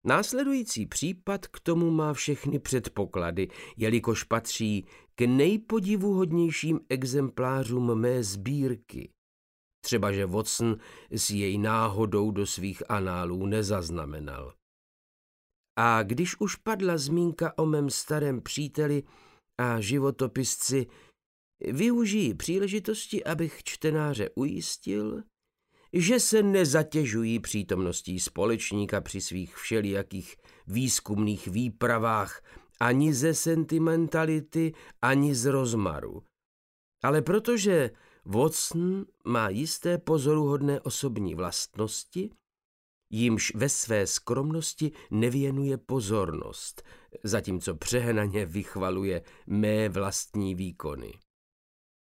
Následující případ k tomu má všechny předpoklady, jelikož patří k nejpodivuhodnějším exemplářům mé sbírky. Třeba že Watson si jej náhodou do svých análů nezaznamenal. A když už padla zmínka o mém starém příteli a životopisci, využiji příležitosti, abych čtenáře ujistil, že se nezatěžují přítomností společníka při svých všelijakých výzkumných výpravách ani ze sentimentality, ani z rozmaru. Ale protože Watson má jisté pozoruhodné osobní vlastnosti, jimž ve své skromnosti nevěnuje pozornost, zatímco přehnaně vychvaluje mé vlastní výkony.